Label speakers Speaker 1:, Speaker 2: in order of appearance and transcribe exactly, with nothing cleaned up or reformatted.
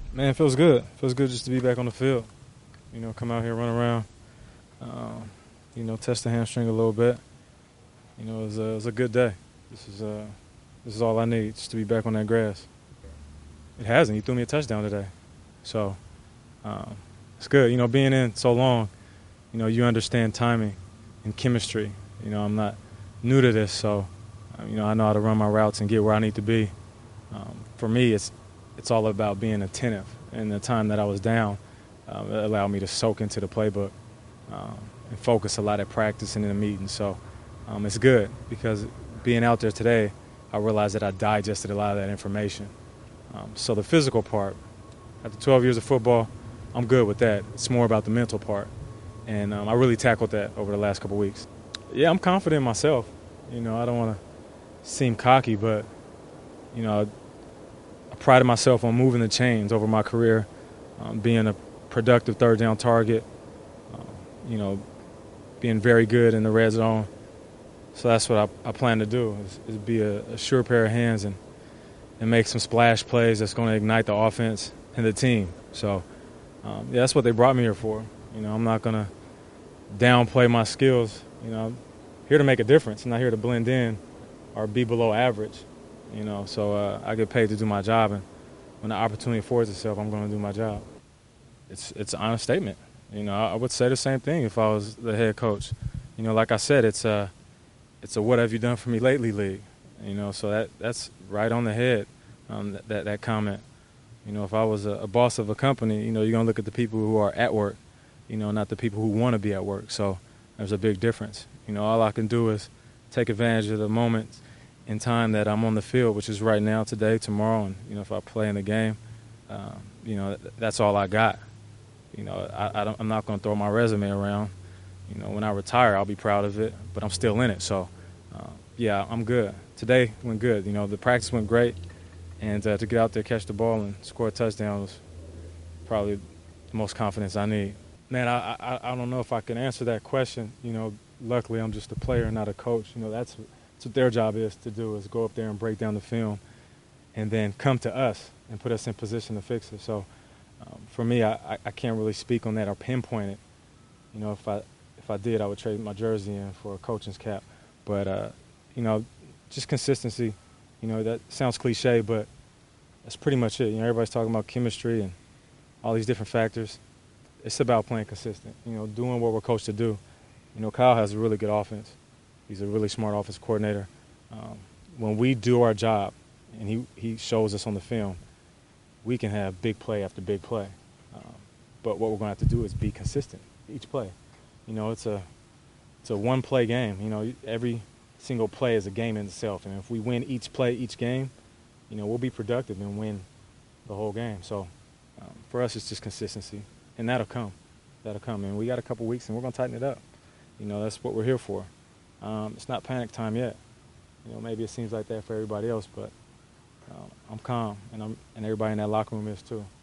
Speaker 1: Man, it feels good. It feels good just to be back on the field. You know, come out here, run around, um, you know, test the hamstring a little bit. You know, it was a, it was a good day. This is uh, this is all I need, just to be back on that grass. It hasn't. He threw me a touchdown today. So um, it's good. You know, being in so long, you know, you understand timing and chemistry. You know, I'm not new to this, so, um, you know, I know how to run my routes and get where I need to be. Um, for me, it's it's all about being attentive. And the time that I was down, uh, it allowed me to soak into the playbook um, and focus a lot at practice and in the meeting. So um, it's good because being out there today, I realized that I digested a lot of that information. Um, so the physical part, after twelve years of football, I'm good with that. It's more about the mental part. And um, I really tackled that over the last couple of weeks. Yeah, I'm confident in myself. You know, I don't want to seem cocky, but, you know, I, I prided myself on moving the chains over my career, um, being a productive third down target, um, you know, being very good in the red zone. So that's what I, I plan to do, is, is be a, a sure pair of hands and, and make some splash plays that's going to ignite the offense and the team. So, um, yeah, that's what they brought me here for. You know, I'm not going to downplay my skills. You know, I'm here to make a difference. I'm not here to blend in or be below average. You know, so uh, I get paid to do my job, and when the opportunity affords itself, I'm going to do my job. It's it's an honest statement. You know, I would say the same thing if I was the head coach. You know, like I said, it's a it's a what have you done for me lately league. You know, so that that's right on the head. Um, that, that that comment. You know, if I was a, a boss of a company, you know, you're gonna look at the people who are at work. You know, not the people who want to be at work. So there's a big difference. You know, all I can do is take advantage of the moment in time that I'm on the field, which is right now, today, tomorrow, and, you know, if I play in the game, um, you know, that's all I got. You know, I, I don't, I'm not going to throw my resume around. You know, when I retire, I'll be proud of it, but I'm still in it. So, uh, yeah, I'm good. Today went good. You know, the practice went great, and uh, to get out there, catch the ball, and score a touchdown was probably the most confidence I need. Man, I, I I don't know if I can answer that question. You know, luckily I'm just a player, not a coach. You know, that's, that's what their job is to do, is go up there and break down the film and then come to us and put us in position to fix it. So um, for me, I, I can't really speak on that or pinpoint it. You know, if I if I did, I would trade my jersey in for a coaching's cap. But, uh, you know, just consistency. You know, that sounds cliche, but that's pretty much it. You know, everybody's talking about chemistry and all these different factors. It's about playing consistent, you know, doing what we're coached to do. You know, Kyle has a really good offense. He's a really smart offense coordinator. Um, when we do our job and he, he shows us on the film, we can have big play after big play. Um, but what we're going to have to do is be consistent each play. You know, it's a it's a one-play game. You know, every single play is a game in itself. And if we win each play, each game, you know, we'll be productive and win the whole game. So um, for us, it's just consistency. And that'll come. That'll come. And we got a couple weeks, and we're going to tighten it up. You know, that's what we're here for. Um, it's not panic time yet. You know, maybe it seems like that for everybody else, but uh, I'm calm, and I'm and everybody in that locker room is too.